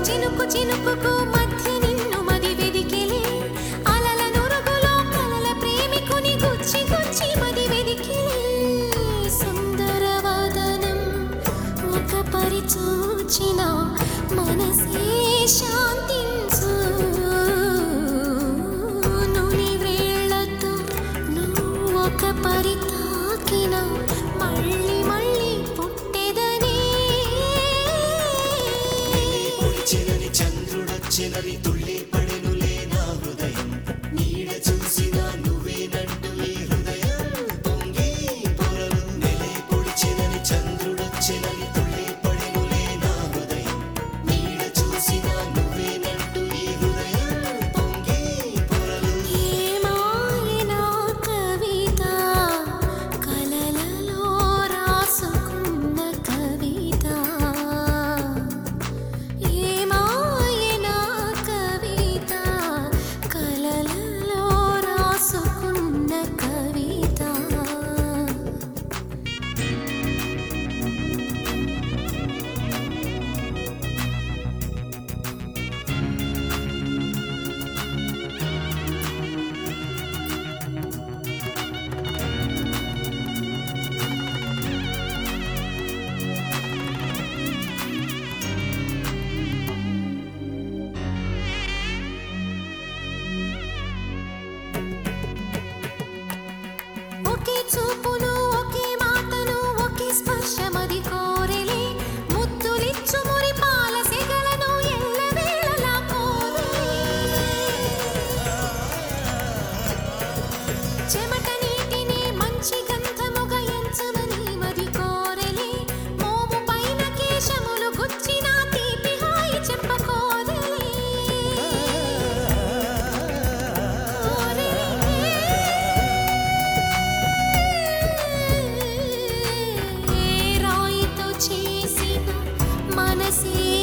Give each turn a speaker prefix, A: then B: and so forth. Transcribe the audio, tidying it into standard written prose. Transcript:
A: చినుకు చినుకుకు మధ్య నిన్ను మది వెదికిలే అలల నురుగులో కలల ప్రేమికుని గుచ్చి గుచ్చి మది వెదికిలే సుందరవదనం ఒక పరి చూచిన మనసే శాంతించు నుని వేళ్లతో నువ్వు ఒక పరి తాకిన మళ్ళీ మళ్ళీ పుట్టెదనే
B: పొడిచెనని చంద్రుడొచ్చెనని తుళ్ళి పడెనులే నా హృదయం నీడ చూసిన నువ్వేనంటూ ఈ హృదయం పొంగి పొరలు నెలే పొడిచెనని చంద్రుడొచ్చెనని తుళ్ళి పడెనులే నా హృదయం నీడ చూసిన నువ్వేనంటూ ఈ హృదయం పొంగి పొరలు
A: ఏమాయనా కవిత కలలలో రాసుకున్న కవిత ఏమాయనా కవిత కలలలో రాసుకున్న కవిత ఒకే చూపును ఒకే మాటను ఒకే స్పర్శమది కోరెలే ముద్దులిచ్చు మురి పాల సెగలను ఎల్లవేళలా కోరెలే చెమట నీటిని మంచి గంధముగా ఎంచమని మది కోరెలే మోము పైన కేశములు గుచ్చిన తీపి హాయి చెప్పకోరెలే రాయితో చేసిన మనసే